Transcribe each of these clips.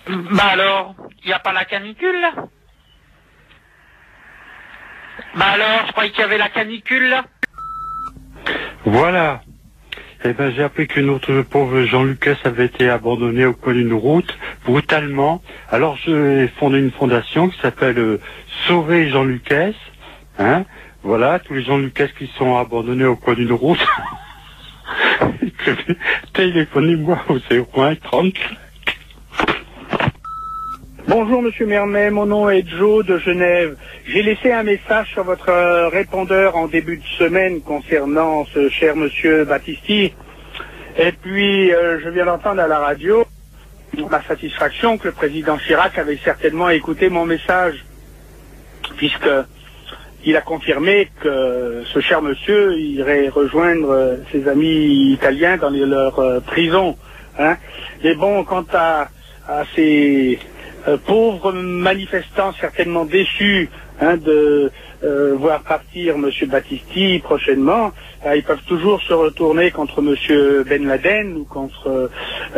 Bah alors, il n'y a pas la canicule là? Bah alors, je croyais qu'il y avait la canicule là. Voilà. Eh ben, j'ai appris que notre pauvre Jean Lucas avait été abandonné au coin d'une route, brutalement. Alors, j'ai fondé une fondation qui s'appelle Sauver Jean Lucas. Hein? Voilà, tous les Jean Lucas qui sont abandonnés au coin d'une route. Téléphonez-moi au 01 30. Bonjour Monsieur Mermet, mon nom est Joe de Genève. J'ai laissé un message sur votre répondeur en début de semaine concernant ce cher Monsieur Battisti. Et puis je viens d'entendre à la radio ma satisfaction que le président Chirac avait certainement écouté mon message, puisque il a confirmé que ce cher monsieur irait rejoindre ses amis italiens dans leur prison. Hein. Mais bon, quant à ces pauvres manifestants certainement déçus de voir partir Monsieur Battisti prochainement, ils peuvent toujours se retourner contre Monsieur Ben Laden ou contre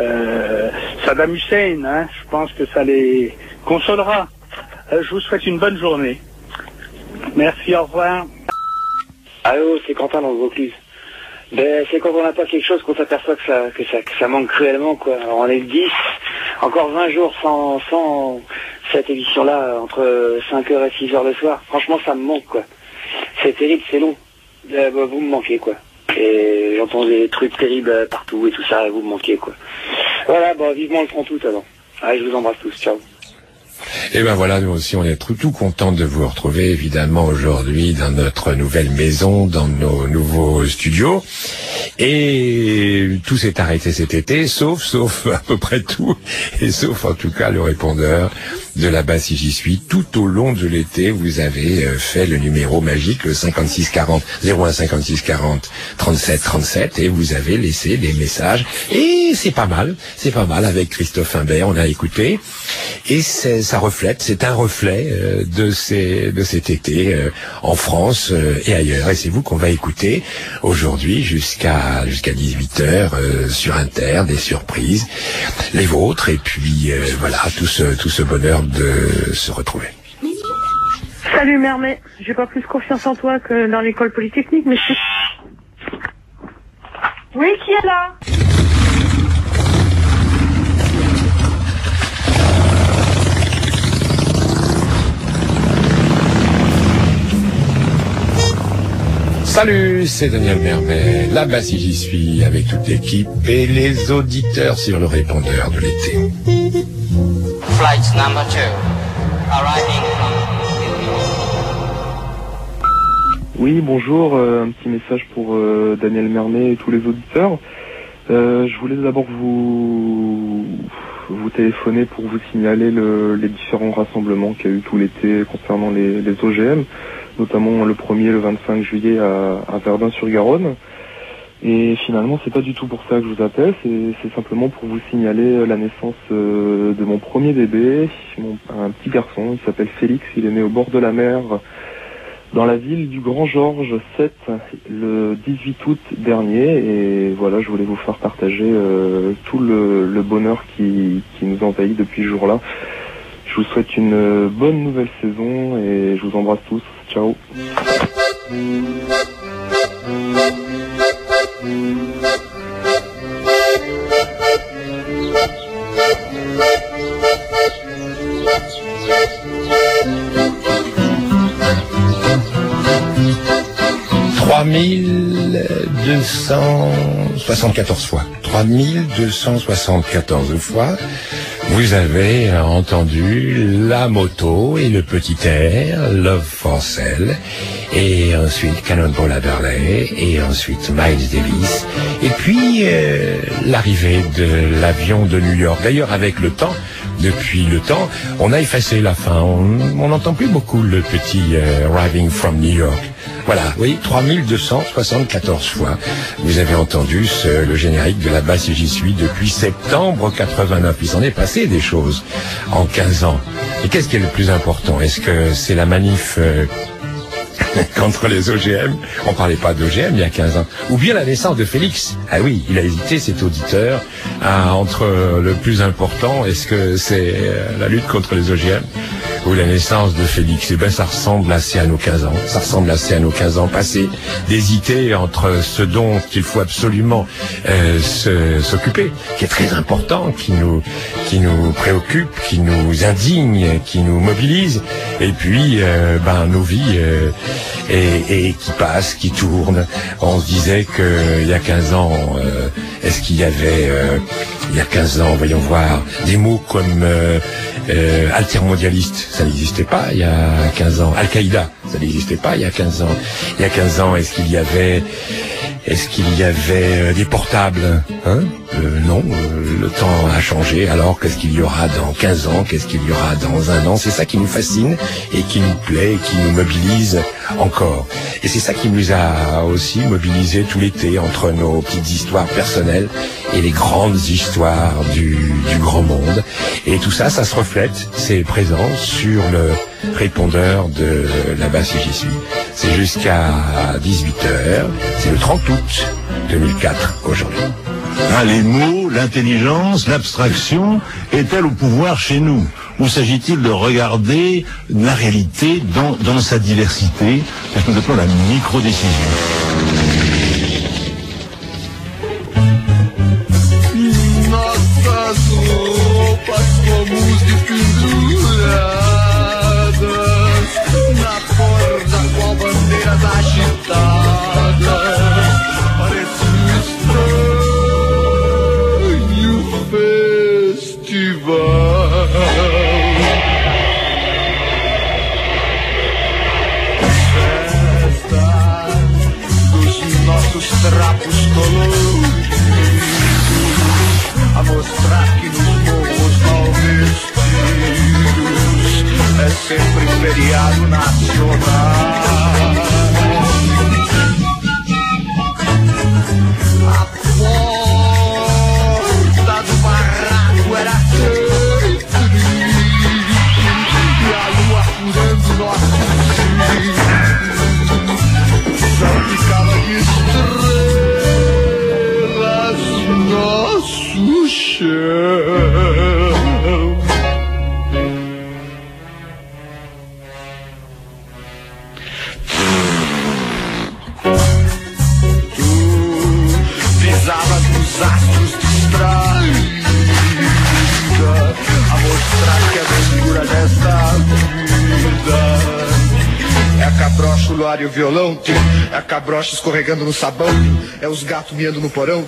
Saddam Hussein. Hein. Je pense que ça les consolera. Je vous souhaite une bonne journée. Merci, au revoir. Allô, c'est Quentin dans le Vaucluse. Ben, c'est quand on n'a pas quelque chose qu'on s'aperçoit que ça manque cruellement, quoi. Alors on est le 10, encore 20 jours sans cette émission-là, entre 5h et 6h le soir. Franchement, ça me manque, quoi. C'est terrible, c'est long. Vous me manquez, quoi. Et j'entends des trucs terribles partout et tout ça, et vous me manquez, quoi. Voilà, bon, vivement le 30 août, alors. Allez, je vous embrasse tous, ciao. Et ben voilà, nous aussi on est tout contents de vous retrouver évidemment aujourd'hui dans notre nouvelle maison, dans nos nouveaux studios. Et tout s'est arrêté cet été, sauf à peu près tout, et sauf en tout cas le répondeur de là-bas si j'y suis. Tout au long de l'été, vous avez fait le numéro magique, le 5640, 01 5640 37 37, et vous avez laissé des messages. Et c'est pas mal avec Christophe Imbert, on a écouté. Et ça reflète, c'est un reflet de cet été en France et ailleurs. Et c'est vous qu'on va écouter aujourd'hui jusqu'à 18h sur Inter, des surprises, les vôtres, et puis voilà, tout ce bonheur de se retrouver. Salut Mermet, j'ai pas plus confiance en toi que dans l'école polytechnique, mais oui, qui est là? Salut, c'est Daniel Mermet, là-bas si j'y suis, avec toute l'équipe et les auditeurs sur le répondeur de l'été. Flight number 2, arriving from New York. Oui, bonjour, un petit message pour Daniel Mermet et tous les auditeurs. Je voulais d'abord vous téléphoner pour vous signaler les différents rassemblements qu'il y a eu tout l'été concernant les OGM, notamment le 1er, le 25 juillet à Verdun-sur-Garonne. Et finalement, c'est pas du tout pour ça que je vous appelle, c'est simplement pour vous signaler la naissance de mon premier bébé, un petit garçon, il s'appelle Félix, il est né au bord de la mer, dans la ville du Grand Georges 7, le 18 août dernier. Et voilà, je voulais vous faire partager tout le bonheur qui nous envahit depuis ce jour-là. Je vous souhaite une bonne nouvelle saison et je vous embrasse tous. Ciao. 3274 fois. 3274 fois. Vous avez entendu la moto et le petit air, Love for Sale, et ensuite Cannonball Adderley, et ensuite Miles Davis, et puis l'arrivée de l'avion de New York. D'ailleurs, avec le temps, depuis le temps, on a effacé la fin. On n'entend plus beaucoup le petit Arriving from New York. Voilà, oui, 3274 fois. Vous avez entendu le générique de là-bas si j'y suis depuis septembre 89. Il s'en est passé des choses en 15 ans. Et qu'est-ce qui est le plus important? Est-ce que c'est la manif contre les OGM? On parlait pas d'OGM il y a 15 ans. Ou bien la naissance de Félix? Ah oui, il a hésité, cet auditeur, entre le plus important, est-ce que c'est la lutte contre les OGM ou la naissance de Félix? Eh ben, ça ressemble assez à nos 15 ans. Ça ressemble assez à nos 15 ans passés d'hésiter entre ce dont il faut absolument s'occuper, qui est très important, qui nous préoccupe, qui nous indigne, qui nous mobilise, et puis nos vies et qui passent, qui tournent. On se disait que il y a 15 ans, est-ce qu'il y avait il y a 15 ans, voyons voir, des mots comme altermondialiste, ça n'existait pas il y a 15 ans. Al-Qaïda, ça n'existait pas il y a 15 ans. Il y a 15 ans, est-ce qu'il y avait des portables, hein? Non, le temps a changé. Alors qu'est-ce qu'il y aura dans 15 ans? Qu'est-ce qu'il y aura dans un an? C'est ça qui nous fascine et qui nous plaît et qui nous mobilise encore. Et c'est ça qui nous a aussi mobilisés tout l'été entre nos petites histoires personnelles et les grandes histoires du grand monde. Et tout ça, ça se reflète, c'est présent sur le répondeur de Là-bas si j'y suis. C'est jusqu'à 18h, c'est le 30 août 2004 aujourd'hui. Ah, les mots, l'intelligence, l'abstraction est-elle au pouvoir chez nous? Ou s'agit-il de regarder la réalité dans sa diversité, ce que nous appelons la micro-décision? Trapos coloridos a mostrar que nos morros mal vestidos é sempre feriado nacional. A porta do barraco era tão triste e a lua furando nossos cílios só ficava de estrelas nosso chão. Tu pisavas nos astros distraída a mostrar que a doçura dessa vida é a cabrocha, o luar e o violão, é a cabrocha escorregando no sabão, é os gatos miando no porão,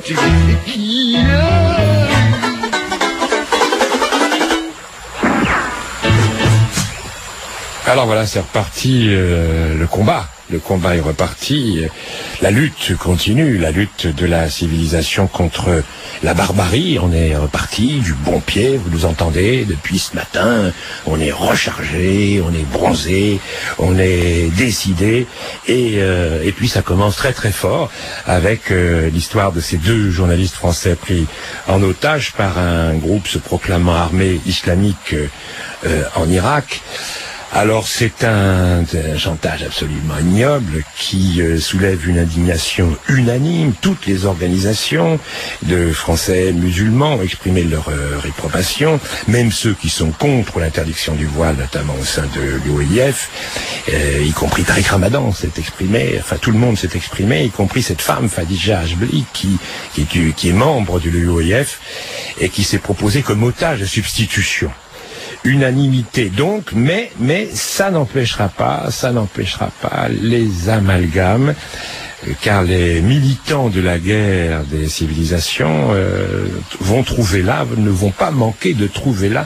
Alors voilà, c'est reparti, le combat est reparti, la lutte continue, la lutte de la civilisation contre la barbarie. On est reparti du bon pied, vous nous entendez, depuis ce matin, on est rechargé, on est bronzé, on est décidé, et puis ça commence très très fort avec l'histoire de ces deux journalistes français pris en otage par un groupe se proclamant armée islamique en Irak. Alors c'est un chantage absolument ignoble qui soulève une indignation unanime. Toutes les organisations de Français musulmans ont exprimé leur réprobation, même ceux qui sont contre l'interdiction du voile, notamment au sein de l'OIF, y compris Tariq Ramadan s'est exprimé, enfin tout le monde s'est exprimé, y compris cette femme Khadija Achbeli qui est membre de l'OIF et qui s'est proposée comme otage de substitution. Unanimité donc, mais ça n'empêchera pas les amalgames, car les militants de la guerre des civilisations ne vont pas manquer de trouver là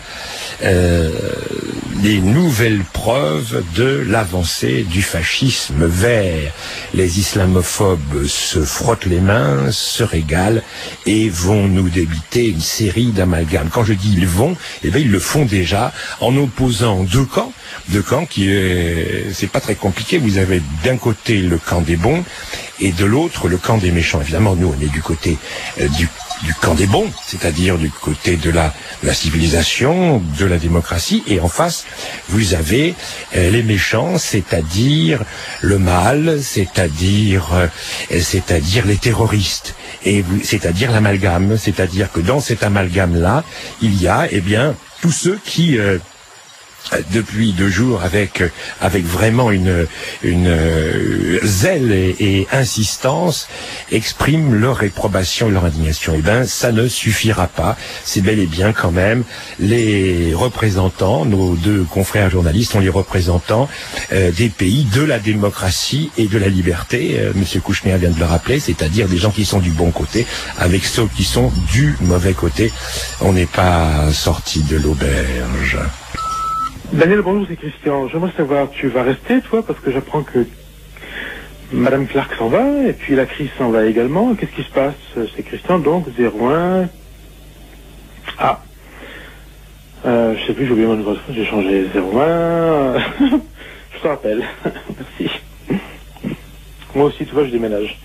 les nouvelles preuves de l'avancée du fascisme vert. Les islamophobes se frottent les mains, se régalent et vont nous débiter une série d'amalgames. Quand je dis ils vont, eh bien ils le font déjà en opposant deux camps qui c'est pas très compliqué. Vous avez d'un côté le camp des bons et de l'autre le camp des méchants. Évidemment, nous on est du côté du camp des bons, c'est-à-dire du côté de la civilisation, de la démocratie, et en face, vous avez les méchants, c'est-à-dire le mal, c'est-à-dire les terroristes, et c'est-à-dire l'amalgame, c'est-à-dire que dans cet amalgame-là, il y a, tous ceux qui depuis 2 jours avec vraiment une zèle et insistance expriment leur réprobation et leur indignation. Ça ne suffira pas. C'est bel et bien quand même les représentants, nos 2 confrères journalistes sont les représentants des pays de la démocratie et de la liberté. Monsieur Kouchner vient de le rappeler, c'est-à-dire des gens qui sont du bon côté avec ceux qui sont du mauvais côté. On n'est pas sorti de l'auberge. Daniel, bonjour, c'est Christian. J'aimerais savoir, tu vas rester, toi, parce que j'apprends que Madame Clark s'en va, et puis la crise s'en va également. Qu'est-ce qui se passe? C'est Christian, donc, 01... Ah. Je sais plus, j'ai oublié mon numéro de téléphone, j'ai changé 01... Je te rappelle. Merci. Moi aussi, tu vois, je déménage.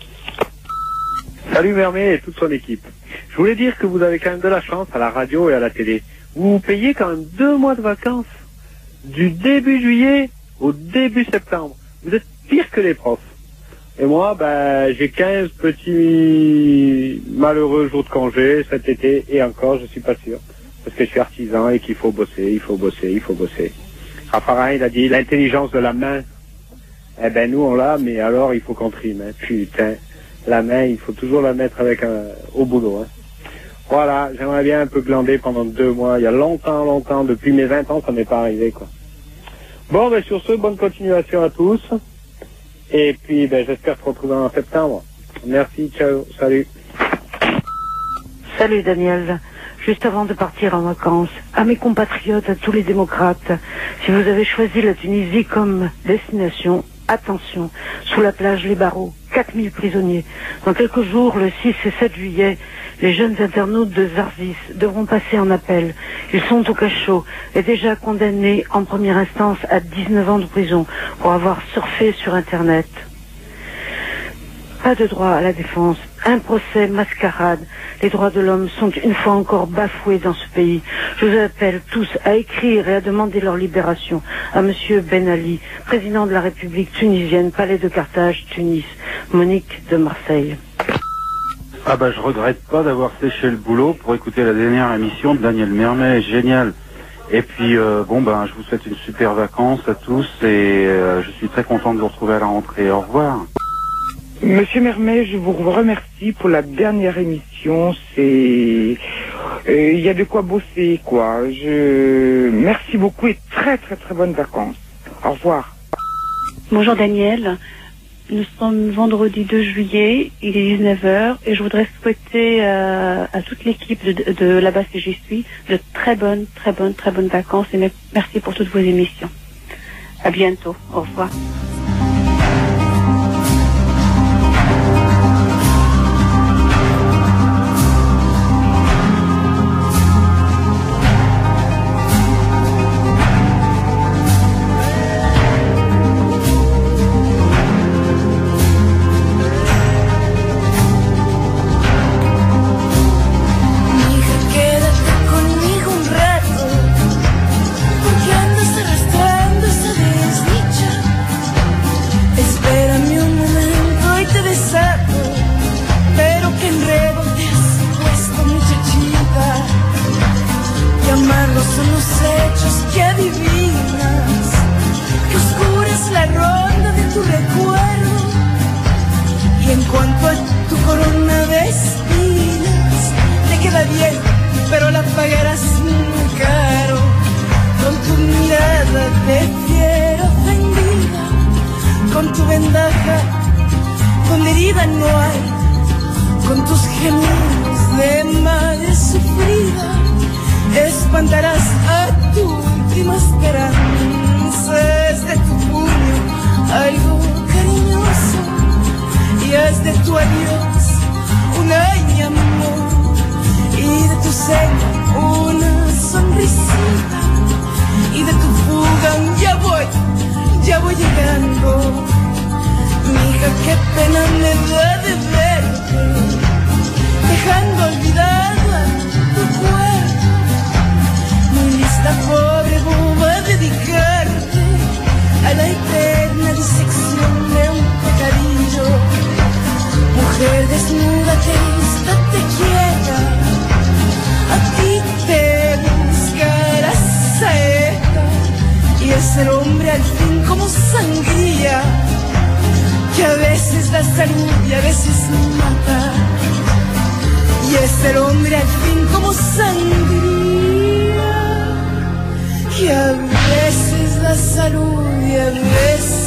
Salut Mermet et toute son équipe. Je voulais dire que vous avez quand même de la chance à la radio et à la télé. Vous payez quand même 2 mois de vacances, du début juillet au début septembre. Vous êtes pire que les profs. Et moi, j'ai 15 petits malheureux jours de congé cet été, et encore, je suis pas sûr. Parce que je suis artisan et qu'il faut bosser, il faut bosser, il faut bosser. Raffarin, il a dit l'intelligence de la main. Nous on l'a, mais alors il faut qu'on trime. Putain, la main, il faut toujours la mettre au boulot. Voilà, j'aimerais bien un peu glander pendant 2 mois. Il y a longtemps, depuis mes 20 ans, ça m'est pas arrivé, quoi. Bon, sur ce, bonne continuation à tous. Et puis, j'espère te retrouver en septembre. Merci, ciao, salut. Salut Daniel. Juste avant de partir en vacances, à mes compatriotes, à tous les démocrates, si vous avez choisi la Tunisie comme destination, attention, sous la plage Les Barreaux, 4000 prisonniers. Dans quelques jours, le 6 et 7 juillet, les jeunes internautes de Zarzis devront passer en appel. Ils sont au cachot et déjà condamnés en première instance à 19 ans de prison pour avoir surfé sur Internet. Pas de droit à la défense, un procès mascarade. Les droits de l'homme sont une fois encore bafoués dans ce pays. Je vous appelle tous à écrire et à demander leur libération à Monsieur Ben Ali, président de la République tunisienne, Palais de Carthage, Tunis. Monique de Marseille. Je regrette pas d'avoir séché le boulot pour écouter la dernière émission de Daniel Mermet, génial. Et puis je vous souhaite une super vacances à tous et je suis très content de vous retrouver à la rentrée. Au revoir. Monsieur Mermet, je vous remercie pour la dernière émission. Il y a de quoi bosser, quoi. Merci beaucoup et très très très bonnes vacances. Au revoir. Bonjour Daniel. Nous sommes vendredi 2 juillet, il est 19h et je voudrais souhaiter à toute l'équipe de là-bas si j'y suis de très bonnes vacances et merci pour toutes vos émissions. À bientôt. Au revoir. Qué pena me da de verte, dejando hombre al fin como sangría, que a veces da salud y a veces mata. Y es el hombre al fin como sangría, que a veces da salud y a veces...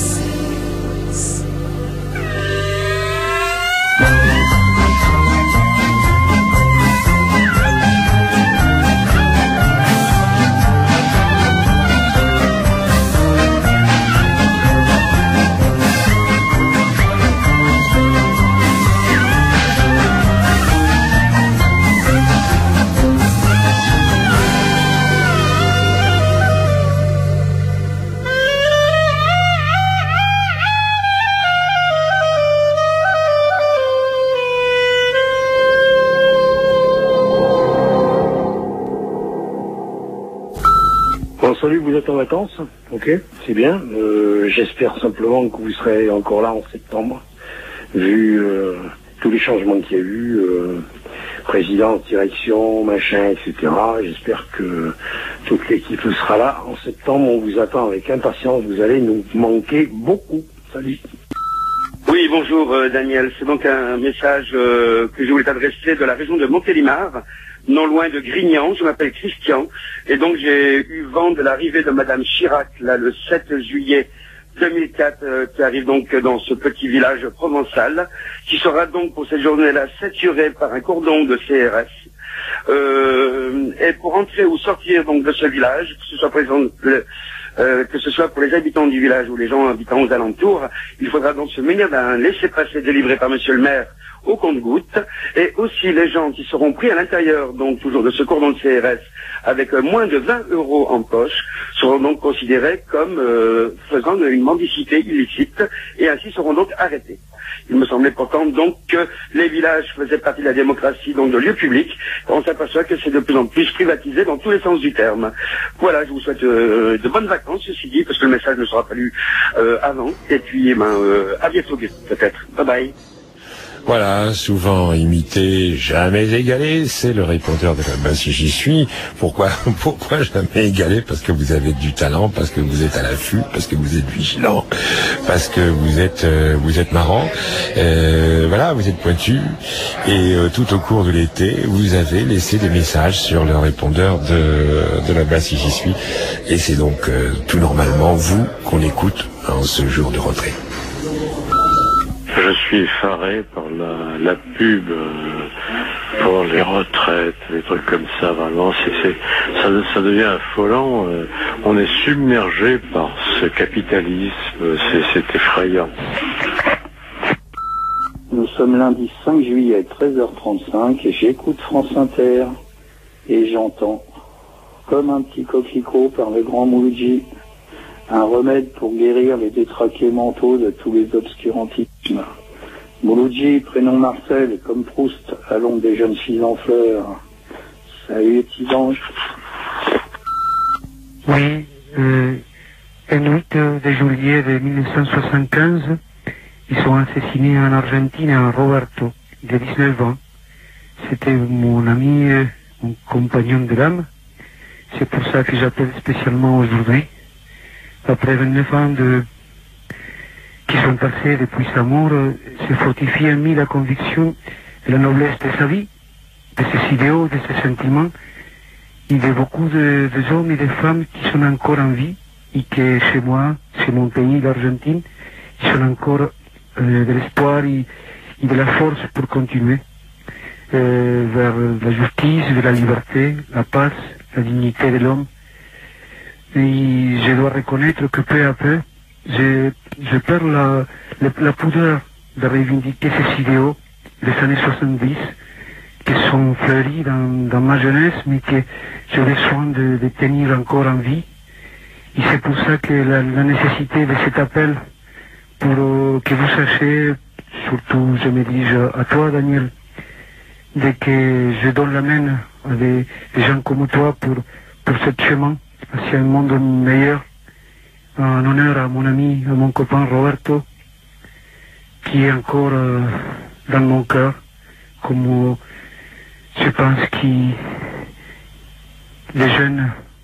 Bon, salut, vous êtes en vacances, ok, c'est bien. J'espère simplement que vous serez encore là en septembre, vu tous les changements qu'il y a eu, présidence, direction, machin, etc. J'espère que toute l'équipe sera là. En septembre, on vous attend avec impatience, vous allez nous manquer beaucoup. Salut. Oui, bonjour Daniel, c'est donc un message que je voulais t'adresser de la région de Montélimar, non loin de Grignan. Je m'appelle Christian et donc j'ai eu vent de l'arrivée de Madame Chirac là le 7 juillet 2004 qui arrive donc dans ce petit village provençal qui sera donc pour cette journée-là saturé par un cordon de CRS. Et pour entrer ou sortir donc de ce village, que ce soit que ce soit pour les habitants du village ou les gens habitant aux alentours, il faudra donc se munir d'un laissez-passer délivré par monsieur le maire au compte-gouttes, et aussi les gens qui seront pris à l'intérieur, donc toujours de ce cordon de CRS, avec moins de 20 € en poche, seront donc considérés comme faisant une mendicité illicite, et ainsi seront donc arrêtés. Il me semblait pourtant donc que les villages faisaient partie de la démocratie, donc de lieux publics. On s'aperçoit que c'est de plus en plus privatisé dans tous les sens du terme. Voilà, je vous souhaite de bonnes vacances, ceci dit, parce que le message ne sera pas lu avant. Et puis, à bientôt peut-être. Bye bye. Voilà, souvent imité, jamais égalé, c'est le répondeur de la base si j'y suis. Pourquoi jamais égalé? Parce que vous avez du talent, parce que vous êtes à l'affût, parce que vous êtes vigilant, parce que vous êtes marrant. Voilà, vous êtes pointu. Et tout au cours de l'été, vous avez laissé des messages sur le répondeur de la base si j'y suis. Et c'est donc tout normalement vous qu'on écoute en ce jour de rentrée. Je suis effaré par la pub pour les retraites, des trucs comme ça. Vraiment, ça devient affolant. On est submergé par ce capitalisme. C'est effrayant. Nous sommes lundi 5 juillet 13h35 et j'écoute France Inter et j'entends comme un petit coquelicot par le grand Mouloudji un remède pour guérir les détraqués mentaux de tous les obscurantismes. Mouloudji, prénom Marcel, et comme Proust, à l'ombre des jeunes filles en fleurs. Salut les petits anges. Oui, le 8 de juillet de 1975, ils sont assassinés en Argentine un Roberto, de 19 ans. C'était mon ami, mon compagnon de l'âme. C'est pour ça que j'appelle spécialement aujourd'hui. Après 29 ans qui sont passés depuis sa mort, se fortifie en moi la conviction de la noblesse de sa vie, de ses idéaux, de ses sentiments, et de beaucoup d'hommes et de femmes qui sont encore en vie, et que chez moi, chez mon pays, l'Argentine, ils sont encore de l'espoir et de la force pour continuer vers la justice, vers la liberté, la paix, la dignité de l'homme. Et je dois reconnaître que peu à peu, je perds la pudeur de revendiquer ces idéaux des années 70 qui sont fleuris dans ma jeunesse, mais que j'ai besoin de tenir encore en vie. Et c'est pour ça que la nécessité de cet appel, pour que vous sachiez, surtout je me dirige à toi Daniel, de que je donne la main à des gens comme toi pour ce chemin hacia un monde meilleur, en honneur à mon ami, à mon copain Roberto, qui est encore dans mon cœur, comme je pense que les jeunes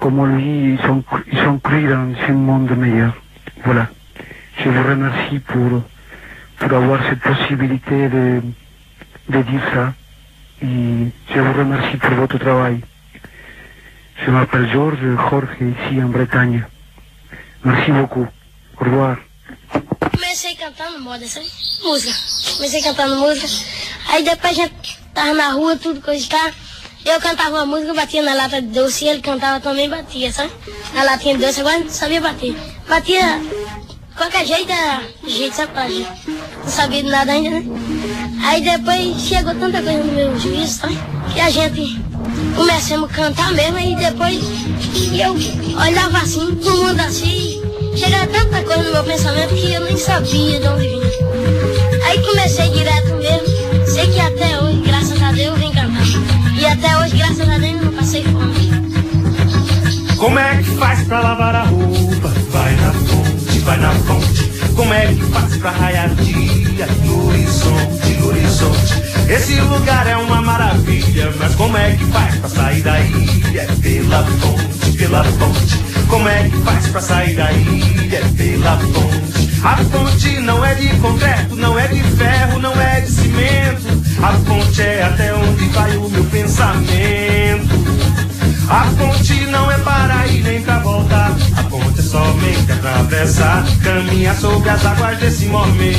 comme lui, ils sont cru dans un monde meilleur. Voilà. Je vous remercie pour avoir cette possibilité de dire ça. Et je vous remercie pour votre travail. Je m'appelle Jorge, ici en Bretagne. Merci beaucoup. Au revoir. Comecei cantando moda, sabe? Música. Comecei cantando música. Aí depois a gente tava na rua, tudo coisa de cá. Eu cantava uma música, batia na lata de doce, e ele cantava também, batia, sabe? Na latinha de doce, agora não sabia bater. Batia, qualquer jeito era jeito, sabe? Pra gente. Não sabia de nada ainda, né? Aí depois chegou tanta coisa no meu juízo, sabe? Que a gente começamos a cantar mesmo, e depois eu olhava assim, pro mundo assim, chegava tanta coisa no meu pensamento que eu nem sabia de onde vinha. Aí comecei direto mesmo, sei que até hoje, graças a Deus, eu vim cantar. E até hoje, graças a Deus, não passei fome. Como é que faz pra lavar a roupa? Vai na fonte, vai na fonte. Como é que faz pra raiar o dia? No horizonte, no horizonte. Esse lugar é uma maravilha, mas como é que faz pra sair daí? É pela fonte, pela fonte. Como é que faz pra sair daí? É pela fonte. A fonte não é de concreto, não é de ferro, não é de cimento. A fonte é até onde vai o meu pensamento. A fonte não é para ir nem pra voltar. A fonte é somente atravessar, caminhar sobre as águas desse momento.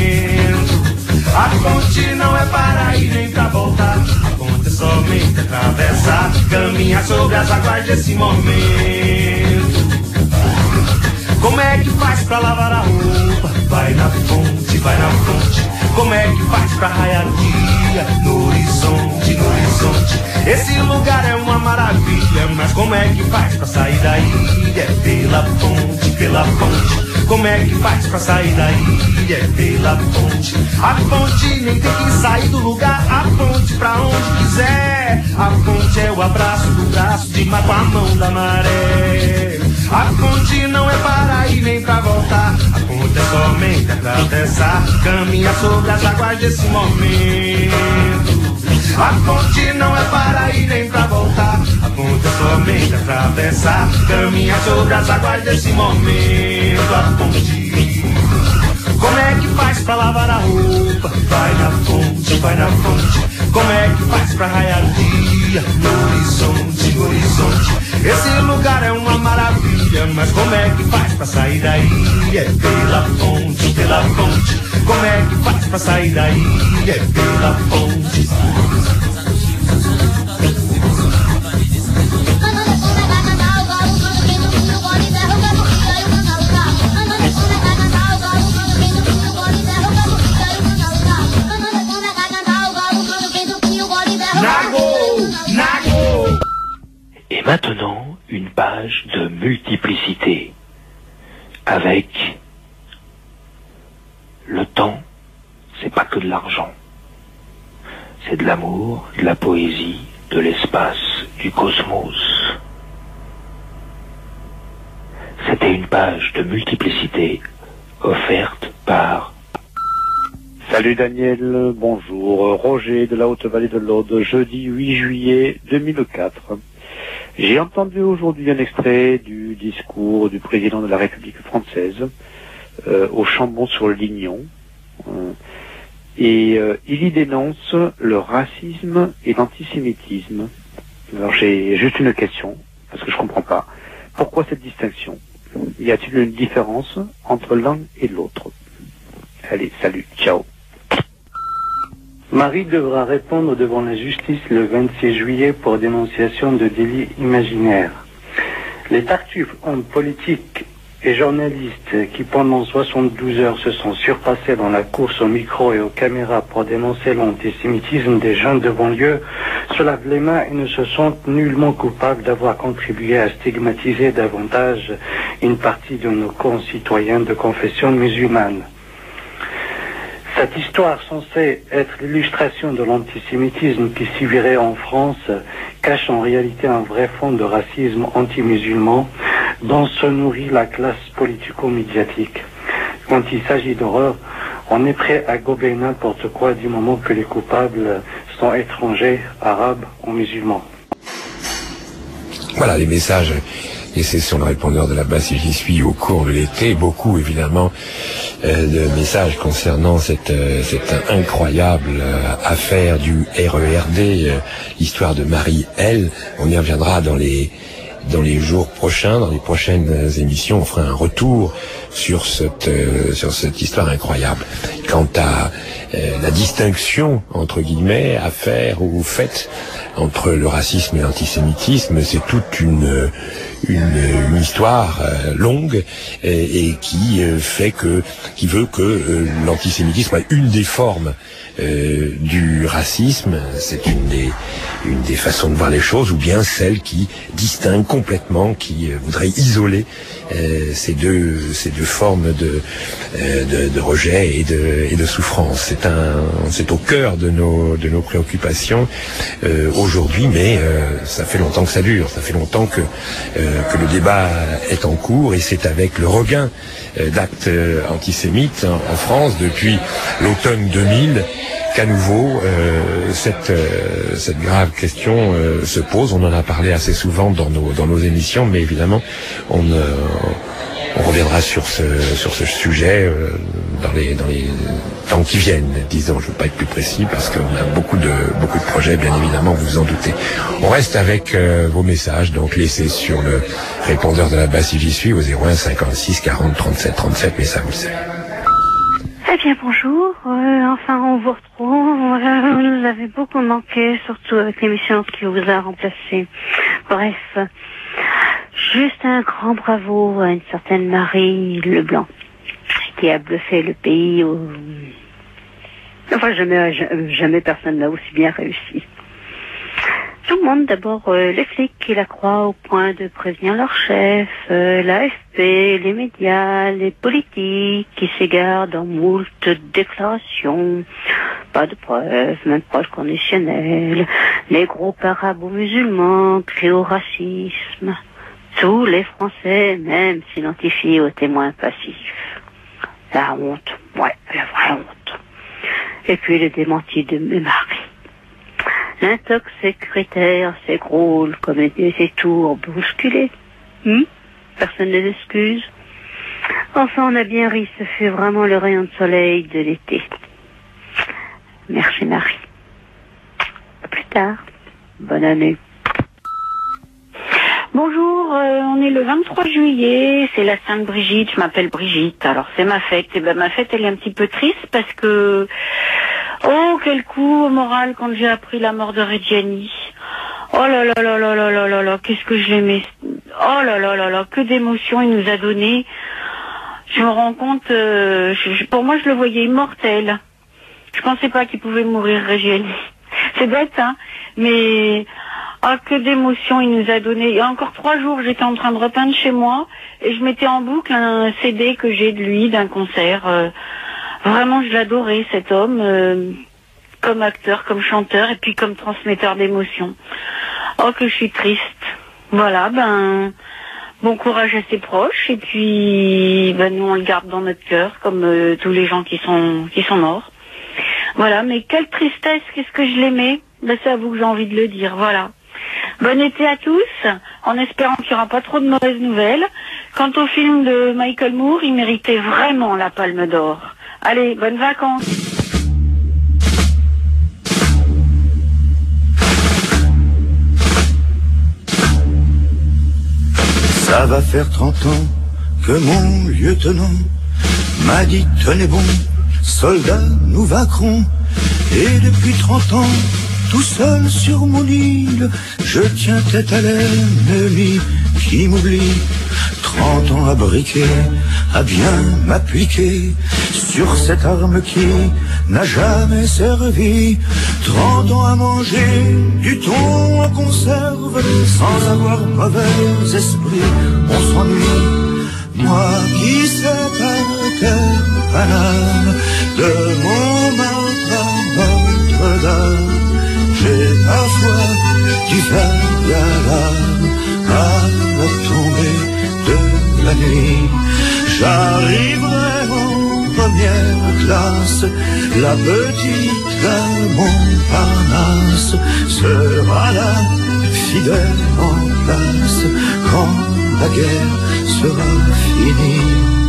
A fonte não é para ir nem pra voltar. A fonte é somente atravessar, caminhar sobre as águas desse momento. Como é que faz pra lavar a roupa? Vai na fonte, vai na fonte. Como é que faz pra raiar o dia? No horizonte, no horizonte. Esse lugar é uma maravilha, mas como é que faz pra sair daí? É pela fonte, pela fonte. Como é que faz pra sair daí? É pela fonte. A fonte nem tem que sair do lugar, a fonte pra onde quiser. A fonte é o abraço do braço de mar com a mão da maré. A fonte não é para ir nem pra voltar. A fonte é somente atravessar, caminhar sobre as águas desse momento. A fonte não é para ir nem pra voltar. A fonte é somente atravessar, caminhar sobre as águas desse momento. A fonte. Como é que faz pra lavar a roupa? Vai na fonte, vai na fonte. Como é que faz pra raiar o dia? No horizonte, no horizonte. Esse lugar é uma maravilha, mas como é que faz pra sair daí? É pela fonte, pela fonte. Como é que faz pra sair daí? É pela fonte. Et maintenant, une page de multiplicité. Avec le temps, c'est pas que de l'argent. C'est de l'amour, de la poésie, de l'espace, du cosmos. C'était une page de multiplicité offerte par... Salut Daniel, bonjour. Roger de la Haute-Vallée de l'Aude, jeudi 8 juillet 2004. J'ai entendu aujourd'hui un extrait du discours du président de la République française au Chambon-sur-Lignon. Il y dénonce le racisme et l'antisémitisme. Alors j'ai juste une question, parce que je comprends pas. Pourquoi cette distinction? Y a-t-il une différence entre l'un et l'autre? Allez, salut, ciao. Marie devra répondre devant la justice le 26 juillet pour dénonciation de délits imaginaires. Les tartuffes hommes politiques et journalistes qui pendant 72 heures se sont surpassés dans la course au micro et aux caméras pour dénoncer l'antisémitisme des jeunes de banlieue se lavent les mains et ne se sentent nullement coupables d'avoir contribué à stigmatiser davantage une partie de nos concitoyens de confession musulmane. Cette histoire censée être l'illustration de l'antisémitisme qui sévirait en France cache en réalité un vrai fond de racisme anti-musulman dont se nourrit la classe politico-médiatique. Quand il s'agit d'horreur, on est prêt à gober n'importe quoi du moment que les coupables sont étrangers, arabes ou musulmans. Voilà les messages laissés sur le répondeur de la base si j'y suis au cours de l'été. Beaucoup évidemment de messages concernant cette incroyable affaire du RERD, l'histoire de Marie L. On y reviendra dans les jours prochains, dans les prochaines émissions. On fera un retour sur cette histoire incroyable. Quant à la distinction entre guillemets à faire ou faite entre le racisme et l'antisémitisme, c'est toute une histoire longue et qui veut que l'antisémitisme soit une des formes du racisme. C'est une des façons de voir les choses, ou bien celle qui distingue complètement, qui voudrait isoler ces deux formes de rejet et de souffrance. C'est au cœur de nos préoccupations aujourd'hui, mais ça fait longtemps que ça dure, ça fait longtemps que le débat est en cours, et c'est avec le regain d'actes antisémites en France depuis l'automne 2000 qu'à nouveau cette grave question se pose. On en a parlé assez souvent dans nos émissions, mais évidemment on reviendra sur ce sujet dans les temps qui viennent, disons. Je ne veux pas être plus précis parce qu'on a beaucoup de projets, bien évidemment, vous vous en doutez. On reste avec vos messages, donc laissés sur le répondeur de la base si j'y suis au 01 56 40 37 37, mais ça vous le savez. Eh bien bonjour, enfin on vous retrouve, vous nous avez beaucoup manqué, surtout avec l'émission qui vous a remplacé. Bref, juste un grand bravo à une certaine Marie Leblanc, qui a bluffé le pays enfin jamais personne n'a aussi bien réussi. Tout le monde, d'abord les flics qui la croient au point de prévenir leur chef, l'AFP, les médias, les politiques qui s'égarent dans moult déclarations, pas de preuves, même preuves conditionnelles, les groupes arabo-musulmans crient au racisme, tous les Français même s'identifient aux témoins passifs. La honte, ouais, la vraie honte. Et puis les démentis de mes maris. L'intox sécuritaire s'écroule comme des tours bousculés. Personne ne l'excuse. Enfin, on a bien ri, ce fut vraiment le rayon de soleil de l'été. Merci Marie. À plus tard. Bonne année. Bonjour, on est le 23 juillet, c'est la Sainte Brigitte, je m'appelle Brigitte. Alors c'est ma fête, et ben ma fête elle est un petit peu triste parce que oh quel coup au moral quand j'ai appris la mort de Reggiani. Oh là là là là là là là là, qu'est-ce que je l'aimais. Oh là là là là, que d'émotions il nous a donné. Je me rends compte, pour moi je le voyais immortel. Je pensais pas qu'il pouvait mourir Reggiani. C'est bête hein, mais ah, que d'émotions il nous a donné. Il y a encore 3 jours, j'étais en train de repeindre chez moi et je mettais en boucle un CD que j'ai de lui, d'un concert. Vraiment, je l'adorais, cet homme, comme acteur, comme chanteur et puis comme transmetteur d'émotions. Oh, que je suis triste. Voilà, bon courage à ses proches et puis nous on le garde dans notre cœur comme tous les gens qui sont morts. Voilà, mais quelle tristesse, qu'est-ce que je l'aimais. C'est à vous que j'ai envie de le dire, voilà. Bon été à tous, en espérant qu'il n'y aura pas trop de mauvaises nouvelles. Quant au film de Michael Moore, il méritait vraiment la Palme d'Or. Allez, bonnes vacances. Ça va faire 30 ans que mon lieutenant m'a dit tenez bon, soldats, nous vaincrons. Et depuis 30 ans, tout seul sur mon île, je tiens tête à l'ennemi qui m'oublie. 30 ans à briquer, à bien m'appliquer sur cette arme qui n'a jamais servi. 30 ans à manger du thon en conserve sans avoir mauvais esprit. On s'ennuie, moi qui sais par quel paname de Montmartre à Notre-Dame. J'ai parfois du verre à la tombée de la nuit. J'arriverai en première classe, la petite gare Montparnasse sera là, fidèle en passe quand la guerre sera finie.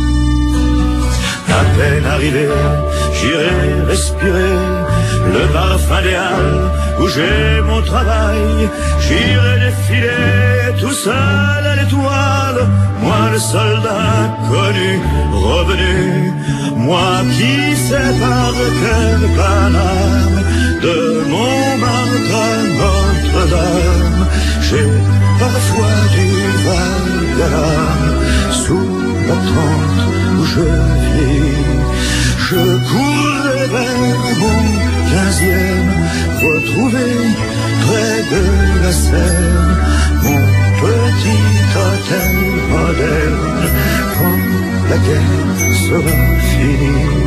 À peine arrivé, j'irai respirer le parfum des halles où j'ai mon travail. J'irai défiler tout seul à l'étoile, moi le soldat connu, revenu, moi qui sais par quel paname de Montmartre à Notre-Dame. J'ai parfois du vague à l'âme sous la tente où je vis. Je courrai vers mon 15e, retrouver près de la Seine mon petit hôtel moderne quand la guerre sera finie.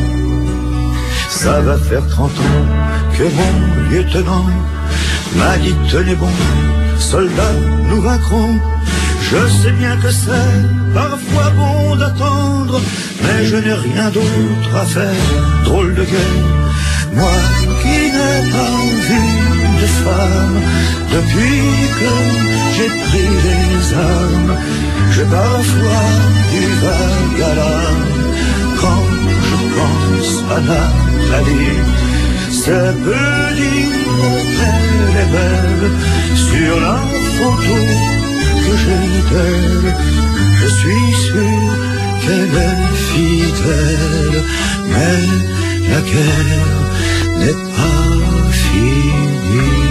Ça va faire 30 ans que mon lieutenant m'a dit tenez bon, soldats, nous vaincrons. Je sais bien que c'est parfois bon d'attendre, mais je n'ai rien d'autre à faire, drôle de guerre. Moi qui n'ai pas vu de femme depuis que j'ai pris les armes, j'ai parfois du vague à l'âme quand je pense à Nathalie. C'est peu dire qu'elle est belle sur la photo que j'ai d'elle. Je suis sûr qu'elle est fidèle, mais la guerre n'est pas finie.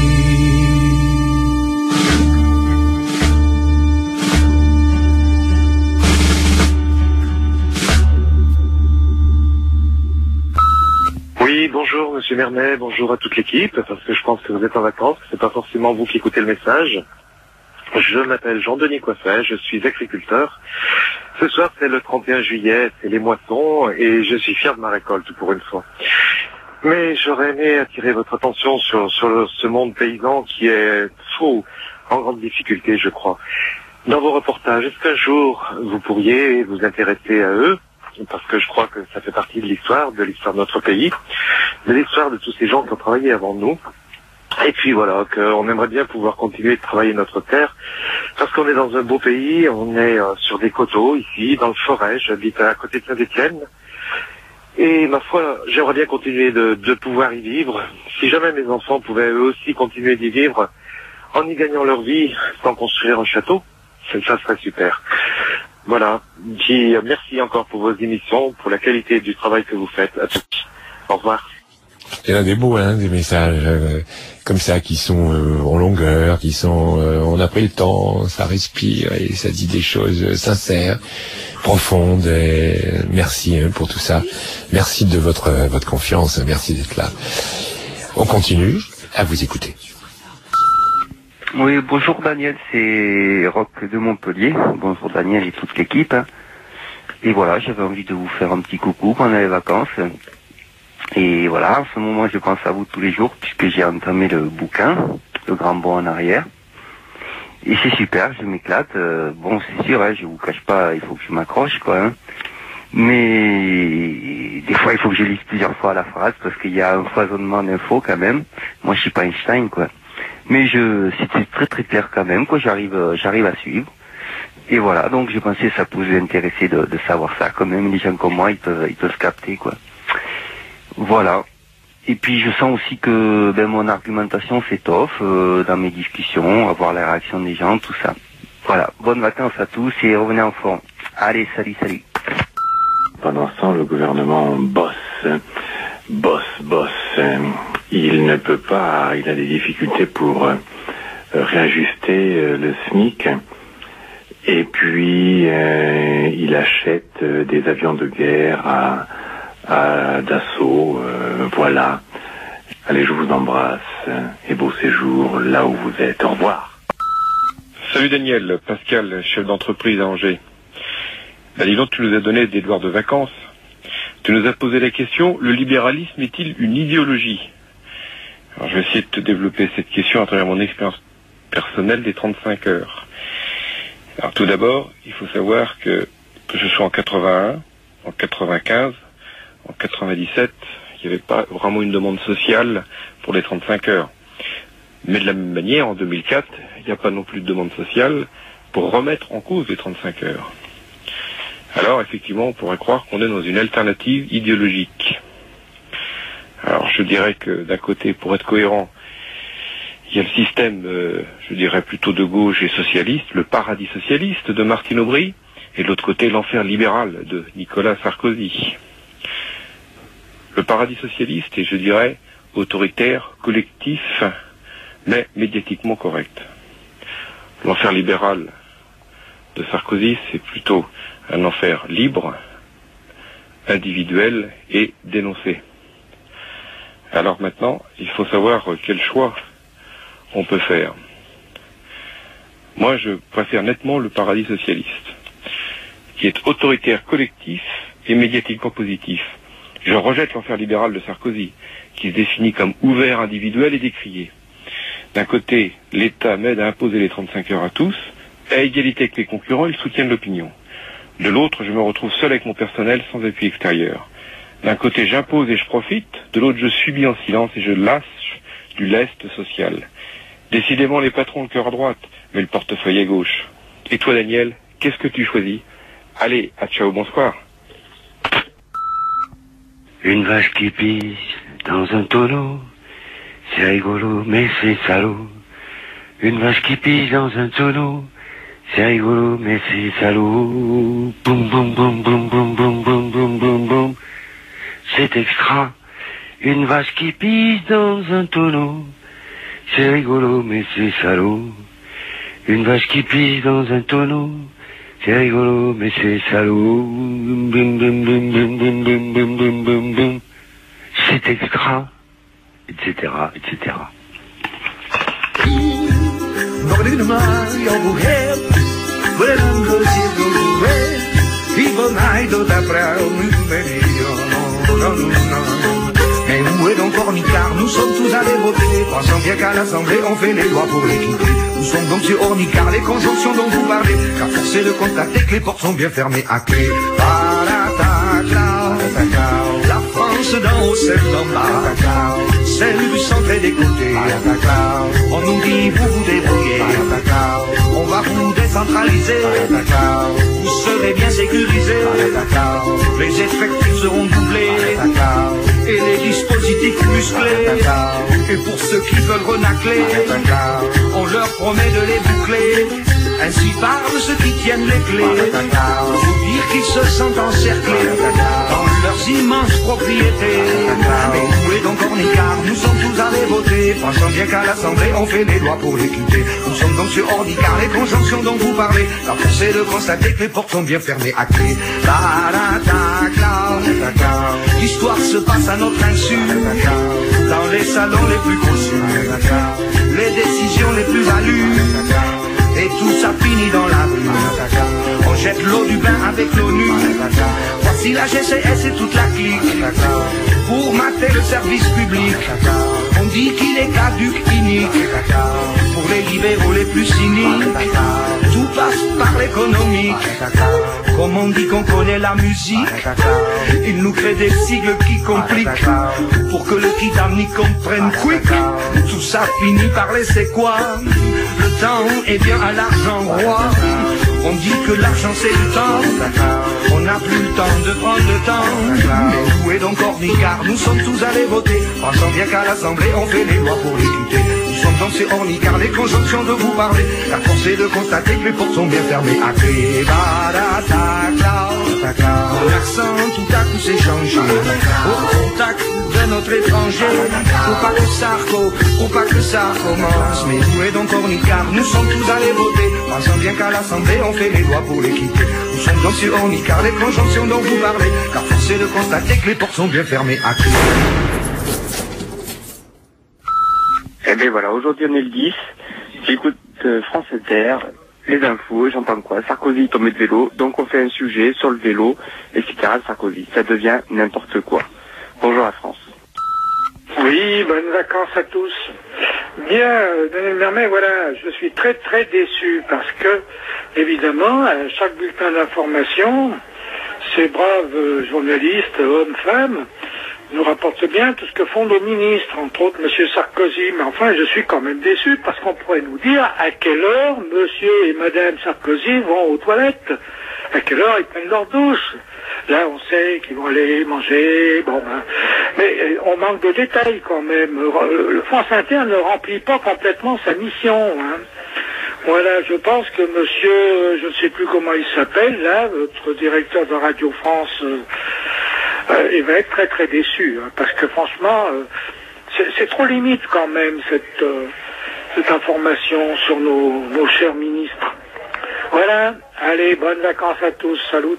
Oui, bonjour Monsieur Mermet, bonjour à toute l'équipe, parce que je pense que vous êtes en vacances, c'est pas forcément vous qui écoutez le message. Je m'appelle Jean-Denis Coiffet, je suis agriculteur. Ce soir c'est le 31 juillet, c'est les moissons, et je suis fier de ma récolte pour une fois. Mais j'aurais aimé attirer votre attention sur ce monde paysan qui est fou, en grande difficulté je crois. Dans vos reportages, est-ce qu'un jour vous pourriez vous intéresser à eux ? Parce que je crois que ça fait partie de l'histoire de notre pays, de l'histoire de tous ces gens qui ont travaillé avant nous. Et puis voilà, qu'on aimerait bien pouvoir continuer de travailler notre terre, parce qu'on est dans un beau pays, on est sur des coteaux ici, dans le Forêt, j'habite à côté de Saint-Étienne. Et ma foi, j'aimerais bien continuer de pouvoir y vivre. Si jamais mes enfants pouvaient eux aussi continuer d'y vivre, en y gagnant leur vie, sans construire un château, ça serait super. Voilà, merci encore pour vos émissions, pour la qualité du travail que vous faites. À tous. Au revoir. Il y en a des beaux, des messages comme ça qui sont en longueur, qui sont on a pris le temps, ça respire et ça dit des choses sincères, profondes. Et merci pour tout ça. Merci de votre confiance, merci d'être là. On continue à vous écouter. Oui, bonjour Daniel, c'est Roch de Montpellier. Bonjour Daniel et toute l'équipe. Et voilà, j'avais envie de vous faire un petit coucou pendant les vacances. Et voilà, en ce moment je pense à vous tous les jours puisque j'ai entamé le bouquin, Le Grand Bond en arrière. Et c'est super, je m'éclate. Bon, c'est sûr, je vous cache pas, il faut que je m'accroche, quoi. Mais des fois, il faut que je lise plusieurs fois la phrase parce qu'il y a un foisonnement d'infos quand même. Moi, je suis pas Einstein, quoi. Mais c'était très très clair quand même, quoi. J'arrive à suivre. Et voilà, donc j'ai pensé que ça pouvait vous intéresser de savoir ça. Quand même, les gens comme moi, ils peuvent capter, quoi. Voilà. Et puis je sens aussi que mon argumentation s'étoffe dans mes discussions, avoir la réaction des gens, tout ça. Voilà. Bonnes vacances à tous et revenez en forme. Allez, salut. Pendant ce temps, le gouvernement bosse. Il ne peut pas, il a des difficultés pour réajuster le SMIC. Et puis, il achète des avions de guerre à Dassault. Voilà. Allez, je vous embrasse et beau séjour là où vous êtes. Au revoir. Salut Daniel, Pascal, chef d'entreprise à Angers. Dis donc, tu nous as donné des devoirs de vacances. Tu nous as posé la question, le libéralisme est-il une idéologie ? Alors je vais essayer de te développer cette question à travers mon expérience personnelle des 35 heures. Alors tout d'abord, il faut savoir que ce soit en 81, en 95, en 97, il n'y avait pas vraiment une demande sociale pour les 35 heures. Mais de la même manière, en 2004, il n'y a pas non plus de demande sociale pour remettre en cause les 35 heures. Alors, effectivement, on pourrait croire qu'on est dans une alternative idéologique. Alors, je dirais que d'un côté, pour être cohérent, il y a le système, je dirais plutôt de gauche et socialiste, le paradis socialiste de Martine Aubry, et de l'autre côté, l'enfer libéral de Nicolas Sarkozy. Le paradis socialiste est, je dirais, autoritaire, collectif, mais médiatiquement correct. L'enfer libéral de Sarkozy, c'est plutôt un enfer libre, individuel et dénoncé. Alors maintenant, il faut savoir quel choix on peut faire. Moi, je préfère nettement le paradis socialiste, qui est autoritaire, collectif et médiatiquement positif. Je rejette l'enfer libéral de Sarkozy, qui se définit comme ouvert, individuel et décrié. D'un côté, l'État m'aide à imposer les 35 heures à tous, à égalité avec les concurrents, ils soutiennent l'opinion. De l'autre, je me retrouve seul avec mon personnel sans appui extérieur. D'un côté, j'impose et je profite, de l'autre, je subis en silence et je lâche du lest social. Décidément, les patrons ont le cœur à droite, mais le portefeuille à gauche. Et toi, Daniel, qu'est-ce que tu choisis? Allez, à ciao, bonsoir. Une vache qui pisse dans un tonneau, c'est rigolo, mais c'est salaud. Une vache qui pisse dans un tonneau, c'est rigolo, mais c'est salaud. Boum, boum, boum, boum, boum, boum, boum, boum, boum, boum. C'est extra. Une vache qui pisse dans un tonneau, c'est rigolo, mais c'est salaud. Une vache qui pisse dans un tonneau, c'est rigolo, mais c'est salaud. Boum, boum, boum, boum, boum, boum, boum, boum, boum, boum, boum. C'est extra, etc., etc. Mais où est donc Ornicard? Nous sommes tous allés voter, pensant bien qu'à l'Assemblée on fait les lois pour les quitter. Nous sommes donc sur Ornicard, les conjonctions dont vous parlez, car force est de constater que les portes sont bien fermées à clé. La France d'en haut, celle d'en bas, celle du centre et des côtés. On nous dit vous vous débrouillez, on va vous décentraliser, vous serez bien sécurisés, les effectifs seront doublés et les dispositifs musclés. Et pour ceux qui veulent renacler, on leur promet de les boucler. Ainsi parlent ceux qui tiennent les clés, faut dire qu'ils se sentent encerclés dans leurs immenses propriétés. Mais où est donc Ornicard? Nous sommes tous allés voter, pensant bien qu'à l'Assemblée on fait les lois pour les quitter. Nous sommes donc sur Ornicard, les conjonctions dont vous parlez, la force est de constater que les portes sont bien fermées à clé. L'histoire se passe à notre insu, dans les salons les plus conçus, les décisions les plus values, et tout ça finit dans la rue. On jette l'eau du bain avec l'ONU. Voici la GCS et toute la clique pour mater le service public. On dit qu'il est caduc, inique. Pour les libéraux les plus cyniques, tout passe par l'économique. Comme on dit qu'on connaît la musique, ils nous créent des sigles qui compliquent pour que le kidam comprenne quick. Tout ça finit par laisser quoi? Le temps est bien à l'argent roi. On dit que l'argent c'est du temps, on n'a plus le temps de prendre le temps. Mais où est donc Ornicard? Nous sommes tous allés voter, pensant bien qu'à l'Assemblée on fait les lois pour les quitter. Nous sommes donc sur Ornicard, les conjonctions de vous parler, la force est de constater que les portes sont bien fermées à clé. Mon accent tout à coup s'est changé au contact de notre étranger. Faut pas que ça commence. Mais où est donc Ornicard? Nous sommes tous allés voter, pensant bien qu'à l'Assemblée on fait les lois pour les quitter. Nous sommes donc sur Ornicard, les conjonctions dont vous parlez, car force est de constater que les portes sont bien fermées à clé. Eh bien voilà, aujourd'hui on est le 10, j'écoute France Inter, les infos, j'entends quoi? Sarkozy tombé de vélo, donc on fait un sujet sur le vélo, etc. Sarkozy, ça devient n'importe quoi. Bonjour à France. Oui, bonnes vacances à tous. Bien, Daniel Mermet, voilà, je suis très très déçu parce que, évidemment, à chaque bulletin d'information, ces braves journalistes, hommes, femmes, nous rapportent bien tout ce que font nos ministres, entre autres M. Sarkozy. Mais enfin, je suis quand même déçu parce qu'on pourrait nous dire à quelle heure M. et Mme Sarkozy vont aux toilettes, à quelle heure ils prennent leur douche. Là, on sait qu'ils vont aller manger, bon, ben, mais on manque de détails quand même. Le France Inter ne remplit pas complètement sa mission, hein. Voilà, je pense que monsieur, je ne sais plus comment il s'appelle, là, notre directeur de Radio France, il va être très très déçu, hein, parce que franchement, c'est trop limite quand même, cette information sur nos chers ministres. Voilà, allez, bonnes vacances à tous, salut.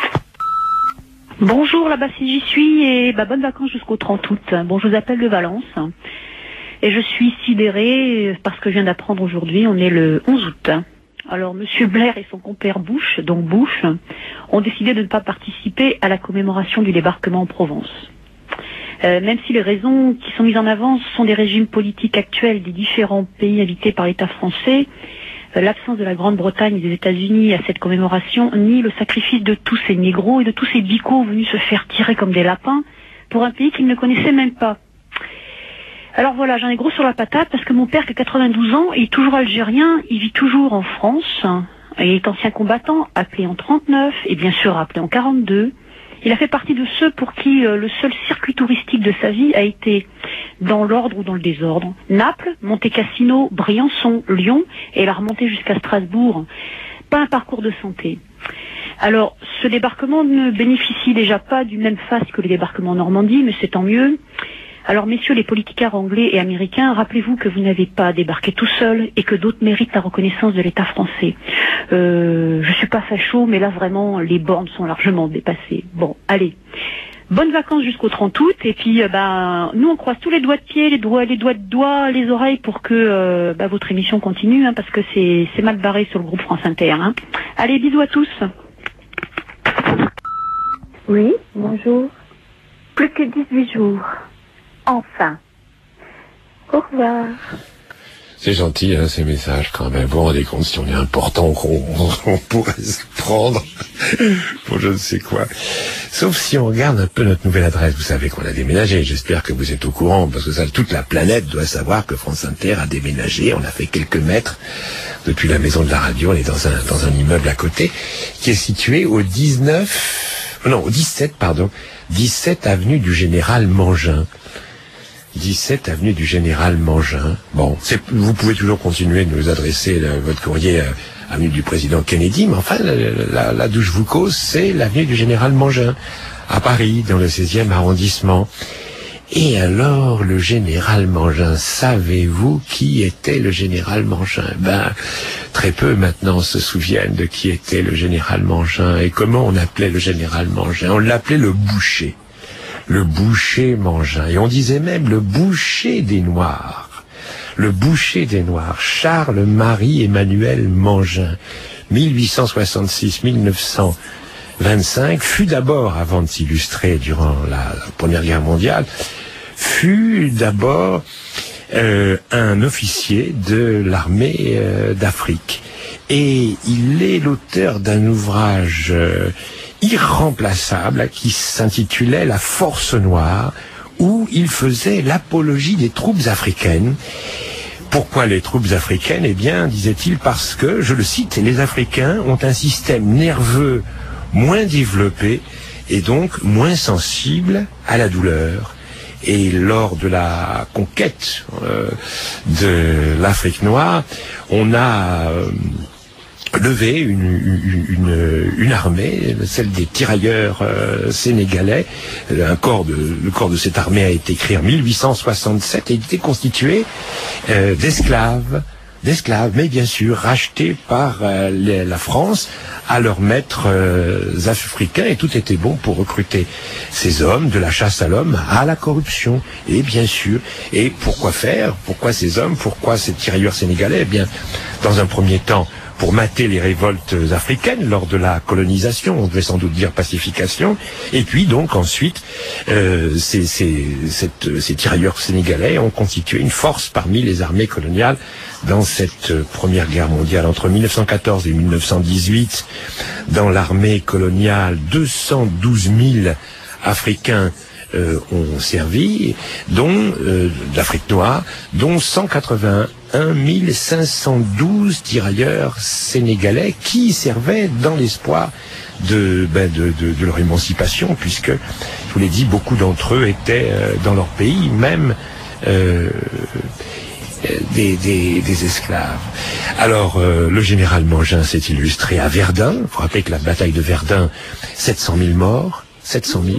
Bonjour, là-bas si j'y suis, et bonnes vacances jusqu'au 30 août. Bon, je vous appelle de Valence. Et je suis sidérée parce que je viens d'apprendre aujourd'hui, on est le 11 août. Alors, Monsieur Blair et son compère Bush, donc Bush, ont décidé de ne pas participer à la commémoration du débarquement en Provence. Même si les raisons qui sont mises en avant sont des régimes politiques actuels des différents pays invités par l'État français, l'absence de la Grande-Bretagne et des États-Unis à cette commémoration nie le sacrifice de tous ces négros et de tous ces bicos venus se faire tirer comme des lapins pour un pays qu'ils ne connaissaient même pas. Alors voilà, j'en ai gros sur la patate parce que mon père qui a 92 ans est toujours algérien, il vit toujours en France, il est ancien combattant, appelé en 39 et bien sûr appelé en 42. Il a fait partie de ceux pour qui le seul circuit touristique de sa vie a été, dans l'ordre ou dans le désordre, Naples, Monte-Cassino, Briançon, Lyon, et il a remonté jusqu'à Strasbourg. Pas un parcours de santé. Alors, ce débarquement ne bénéficie déjà pas du même face que le débarquement en Normandie, mais c'est tant mieux. Alors, messieurs les politicards anglais et américains, rappelez-vous que vous n'avez pas débarqué tout seul et que d'autres méritent la reconnaissance de l'État français. Je suis pas facho, mais là, vraiment, les bornes sont largement dépassées. Bon, allez. Bonnes vacances jusqu'au 30 août, et puis, nous, on croise tous les doigts de pied, les doigts de doigts, les oreilles pour que, votre émission continue, hein, parce que c'est mal barré sur le groupe France Inter, hein. Allez, bisous à tous. Oui, bonjour. Plus que 18 jours. Enfin. Au revoir. C'est gentil, hein, ces messages, quand même. Vous vous rendez compte si on est important qu'on pourrait se prendre pour je ne sais quoi. Sauf si on regarde un peu notre nouvelle adresse. Vous savez qu'on a déménagé. J'espère que vous êtes au courant, parce que ça, toute la planète doit savoir que France Inter a déménagé. On a fait quelques mètres depuis la maison de la radio. On est dans un immeuble à côté, qui est situé au 17 avenue du Général Mangin. 17 avenue du Général Mangin. Bon, vous pouvez toujours continuer de nous adresser votre courrier avenue du Président Kennedy, mais enfin, là d'où je vous cause, c'est l'avenue du Général Mangin, à Paris, dans le 16e arrondissement. Et alors, le Général Mangin, savez-vous qui était le Général Mangin? Très peu maintenant se souviennent de qui était le Général Mangin et comment on appelait le Général Mangin. On l'appelait le boucher. Le boucher Mangin. Et on disait même le boucher des Noirs. Le boucher des Noirs. Charles-Marie Emmanuel Mangin. 1866-1925 fut d'abord, avant de s'illustrer durant la Première Guerre mondiale, fut d'abord un officier de l'armée d'Afrique. Et il est l'auteur d'un ouvrage irremplaçable qui s'intitulait La Force Noire, où il faisait l'apologie des troupes africaines. Pourquoi les troupes africaines? Eh bien, disait-il, parce que, je le cite, les Africains ont un système nerveux moins développé et donc moins sensible à la douleur. Et lors de la conquête de l'Afrique noire, on a levé une armée, celle des tirailleurs sénégalais. Le corps de cette armée a été créé en 1867 et il était constitué d'esclaves, mais bien sûr rachetés par la France à leurs maîtres africains, et tout était bon pour recruter ces hommes, de la chasse à l'homme à la corruption, et bien sûr. Et pourquoi faire? Pourquoi ces hommes? Pourquoi ces tirailleurs sénégalais? Eh bien, dans un premier temps, pour mater les révoltes africaines lors de la colonisation, on devait sans doute dire pacification, et puis donc ensuite ces tirailleurs sénégalais ont constitué une force parmi les armées coloniales dans cette Première Guerre mondiale. Entre 1914 et 1918, dans l'armée coloniale, 212 000 Africains ont servi, dont d'Afrique noire, dont 181 512 tirailleurs sénégalais qui servaient dans l'espoir de leur émancipation, puisque, je vous l'ai dit, beaucoup d'entre eux étaient dans leur pays, même des esclaves. Alors, le général Mangin s'est illustré à Verdun. Il faut rappeler que la bataille de Verdun, 700 000 morts, 700 000,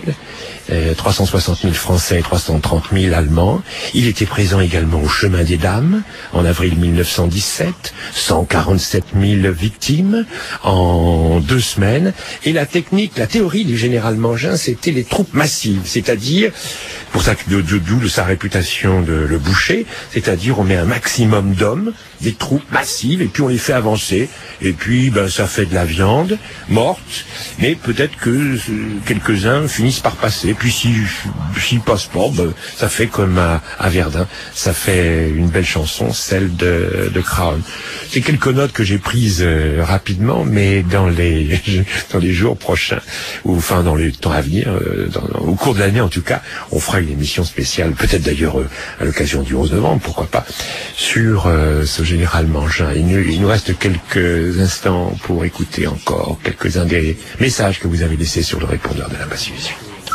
360 000 Français et 330 000 Allemands. Il était présent également au Chemin des Dames en avril 1917, 147 000 victimes en 2 semaines. Et la théorie du général Mangin, c'était les troupes massives, c'est-à-dire, pour ça d'où sa réputation de le boucher, c'est-à-dire on met un maximum d'hommes, des troupes massives, et puis on les fait avancer, et puis ça fait de la viande morte, mais peut-être que quelques-uns finissent par passer, puis s'ils passent pas, ça fait comme à Verdun, ça fait une belle chanson, celle de Crown. C'est quelques notes que j'ai prises rapidement, mais dans les jours prochains, ou enfin dans les temps à venir, au cours de l'année en tout cas, on fera une émission spéciale, peut-être d'ailleurs à l'occasion du 11 novembre, pourquoi pas, sur ce général Mangin. Il nous reste quelques instants pour écouter encore quelques-uns des messages que vous avez laissés sur le répondeur de la Basse-Illusion.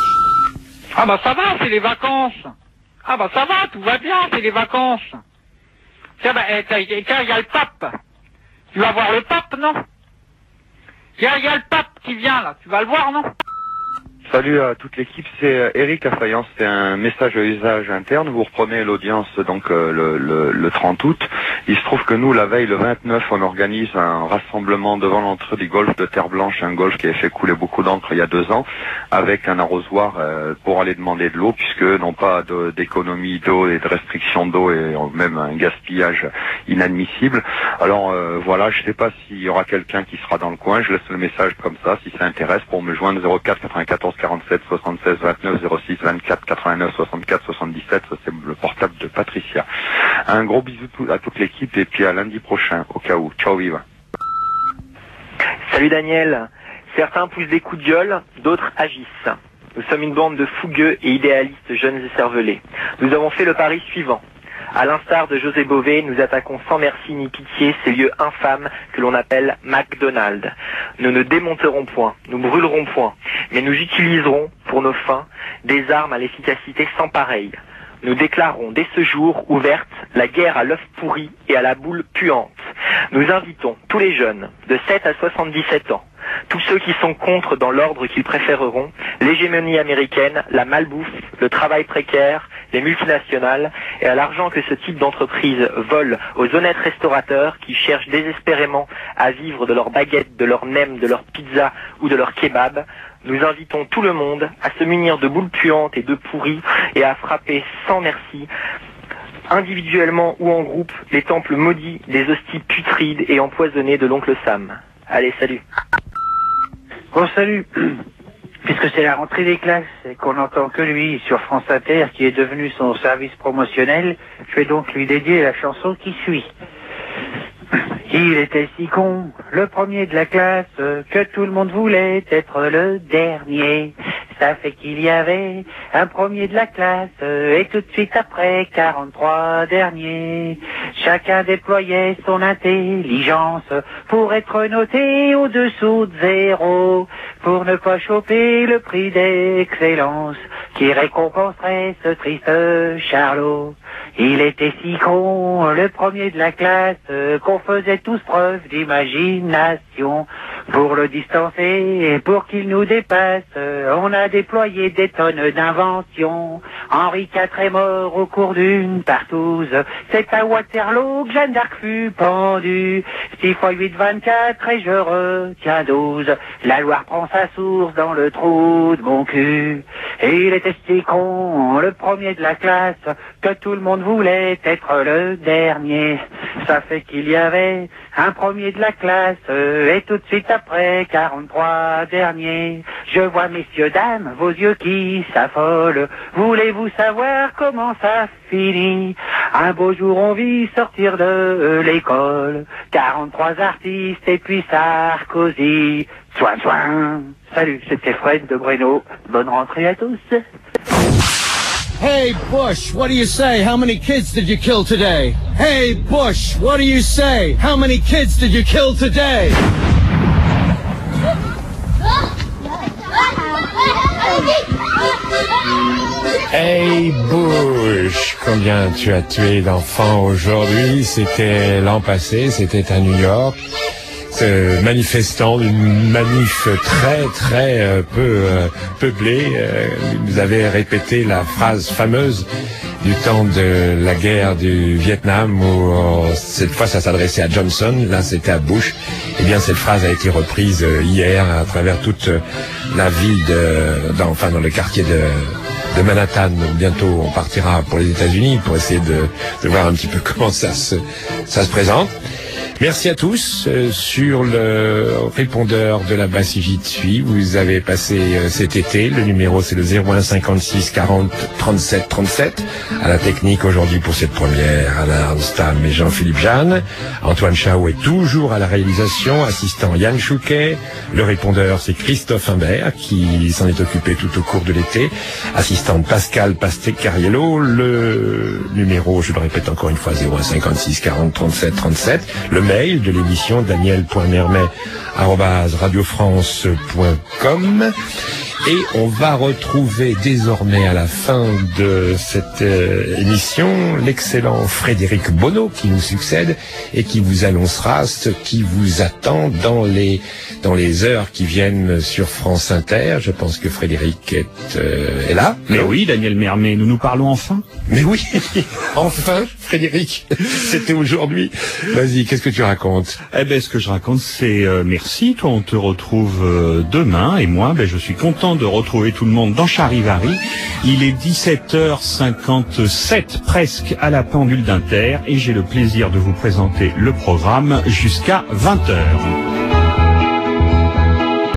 Ah ça va, c'est les vacances. Ah ça va, tout va bien, c'est les vacances. Tiens, tiens, il y a le pape. Tu vas voir le pape, non? Il y a le pape qui vient là, tu vas le voir, non? Salut à toute l'équipe, c'est Eric à Fayence, c'est un message à usage interne, vous reprenez l'audience donc le 30 août. Il se trouve que nous, la veille, le 29, on organise un rassemblement devant l'entrée du golfe de Terre Blanche, un golfe qui avait fait couler beaucoup d'encre il y a 2 ans, avec un arrosoir pour aller demander de l'eau, puisque non pas d'économie d'eau et de restriction d'eau et même un gaspillage inadmissible. Alors voilà, je sais pas s'il y aura quelqu'un qui sera dans le coin, je laisse le message comme ça, si ça intéresse, pour me joindre 04 94 47 76 29 06 24 89 64 77, ça c'est le portable de Patricia. Un gros bisou à toute l'équipe et puis à lundi prochain au cas où. Ciao, viva. Salut Daniel. Certains poussent des coups de gueule, d'autres agissent. Nous sommes une bande de fougueux et idéalistes jeunes et cervelés. Nous avons fait le pari suivant. À l'instar de José Bové, nous attaquons sans merci ni pitié ces lieux infâmes que l'on appelle McDonald's. Nous ne démonterons point, nous brûlerons point, mais nous utiliserons, pour nos fins, des armes à l'efficacité sans pareille. Nous déclarons dès ce jour ouverte la guerre à l'œuf pourri et à la boule puante. Nous invitons tous les jeunes de 7 à 77 ans, tous ceux qui sont contre dans l'ordre qu'ils préféreront, l'hégémonie américaine, la malbouffe, le travail précaire, les multinationales et à l'argent que ce type d'entreprise vole aux honnêtes restaurateurs qui cherchent désespérément à vivre de leurs baguettes, de leurs nems, de leurs pizzas ou de leurs kebabs. Nous invitons tout le monde à se munir de boules puantes et de pourris et à frapper sans merci, individuellement ou en groupe, les temples maudits des hosties putrides et empoisonnées de l'oncle Sam. Allez, salut. Bon, salut. Puisque c'est la rentrée des classes et qu'on n'entend que lui sur France Inter, qui est devenu son service promotionnel, je vais donc lui dédier la chanson qui suit. Il était si con, le premier de la classe, que tout le monde voulait être le dernier. Ça fait qu'il y avait un premier de la classe, et tout de suite après, 43 derniers. Chacun déployait son intelligence pour être noté au-dessous de 0, pour ne pas choper le prix d'excellence qui récompenserait ce triste Charlot. Il était si con, le premier de la classe, qu'on faisait tous preuve d'imagination. Pour le distancer et pour qu'il nous dépasse, on a déployé des tonnes d'inventions. Henri IV est mort au cours d'une partouze. C'est à Waterloo que Jeanne d'Arc fut pendue. 6 x 8, 24 et je retiens 12. La Loire prend sa source dans le trou de mon cul. Et il était si con, le premier de la classe, que tout le monde voulait être le dernier. Ça fait qu'il y avait un premier de la classe, et tout de suite après, 43 derniers. Je vois, messieurs, dames, vos yeux qui s'affolent. Voulez-vous savoir comment ça finit? Un beau jour, on vit sortir de l'école 43 artistes et puis Sarkozy. Soin. Salut, c'était Fred de Breno. Bonne rentrée à tous. Hey, Bush, what do you say? How many kids did you kill today? Hey, Bush, what do you say? How many kids did you kill today? Hey Bush, combien tu as tué d'enfants aujourd'hui? C'était l'an passé, c'était à New York. Ce manifestant d'une manif très peu peuplée nous avait répété la phrase fameuse du temps de la guerre du Vietnam où cette fois ça s'adressait à Johnson, là c'était à Bush. Eh bien cette phrase a été reprise hier à travers toute la ville dans le quartier de Manhattan. Donc bientôt on partira pour les États-Unis pour essayer de voir un petit peu comment ça se présente. Merci à tous. Sur le répondeur de la Basse-Égypte suit, vous avez passé cet été. Le numéro c'est le 01 56 40 37 37. À la technique aujourd'hui pour cette première, Alain Arnstam et Jean-Philippe Jeanne. Antoine Chao est toujours à la réalisation, assistant Yann Chouquet. Le répondeur c'est Christophe Imbert qui s'en est occupé tout au cours de l'été. Assistante Pascal Pasté-Cariello. Le numéro, je le répète encore une fois, 01 56 40 37 37. Le mail de l'émission daniel.mermet@radiofrance.com. Et on va retrouver désormais à la fin de cette émission l'excellent Frédéric Bonneau qui nous succède et qui vous annoncera ce qui vous attend dans les heures qui viennent sur France Inter. Je pense que Frédéric est là. Mais oui, Daniel Mermet, nous parlons enfin. Mais oui, enfin, Frédéric, c'était aujourd'hui. Vas-y, qu'est-ce que tu racontes? Eh ben, ce que je raconte, c'est merci. Toi, on te retrouve demain, et moi, je suis content de retrouver tout le monde dans Charivari. Il est 17h57, presque à la pendule d'Inter, et j'ai le plaisir de vous présenter le programme jusqu'à 20h.